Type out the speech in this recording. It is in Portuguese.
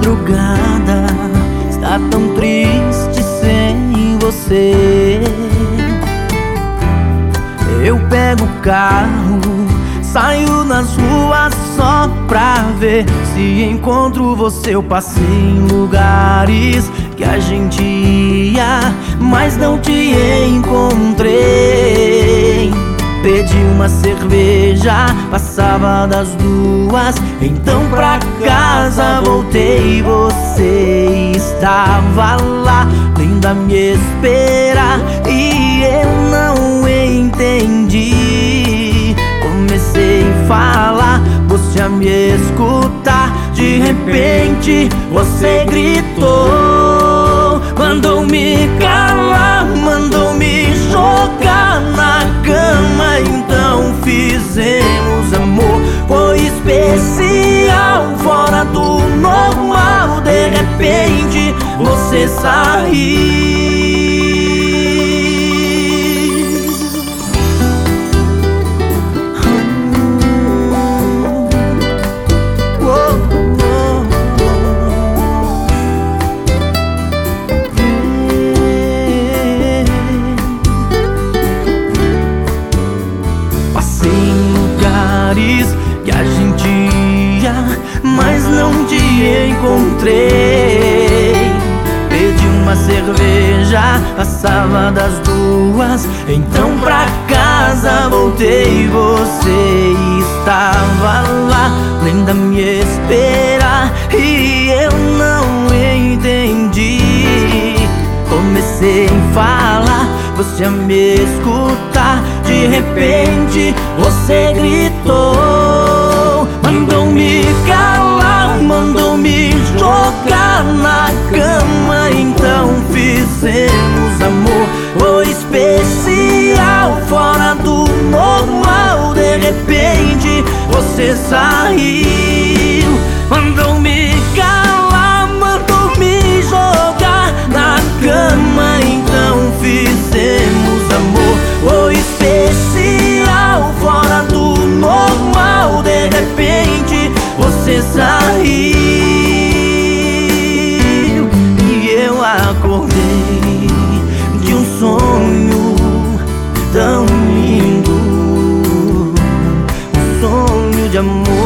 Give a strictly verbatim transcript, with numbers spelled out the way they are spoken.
madrugada está tão triste sem você. Eu pego o carro, saio nas ruas só pra ver se encontro você. Eu passei em lugares que a gente ia, mas não te encontrei. Pedi uma cerveja, passava das duas, então pra casa voltei. Você estava lá, linda, me espera, e eu não entendi. Comecei a falar, você a me escutar. De repente você gritou, mandou me calar, mandou me jogar na cama. Então fizemos amor, foi especial, fora do normal. De repente você saiu. Que a gente ia, mas não te encontrei. Pedi uma cerveja, passava das duas, então pra casa voltei. Você estava lá, linda, me espera, e eu não entendi. Comecei a falar, você a me escutar. De repente você gritou, mandou me calar, mandou me jogar na cama. Então fizemos amor, foi especial, fora do normal. De repente você saiu, mandou me calar, mandou me jogar na cama. Então fizemos amor, foi especial, fora do normal. De repente você saiu, e eu acordei de um sonho tão lindo, um sonho de amor.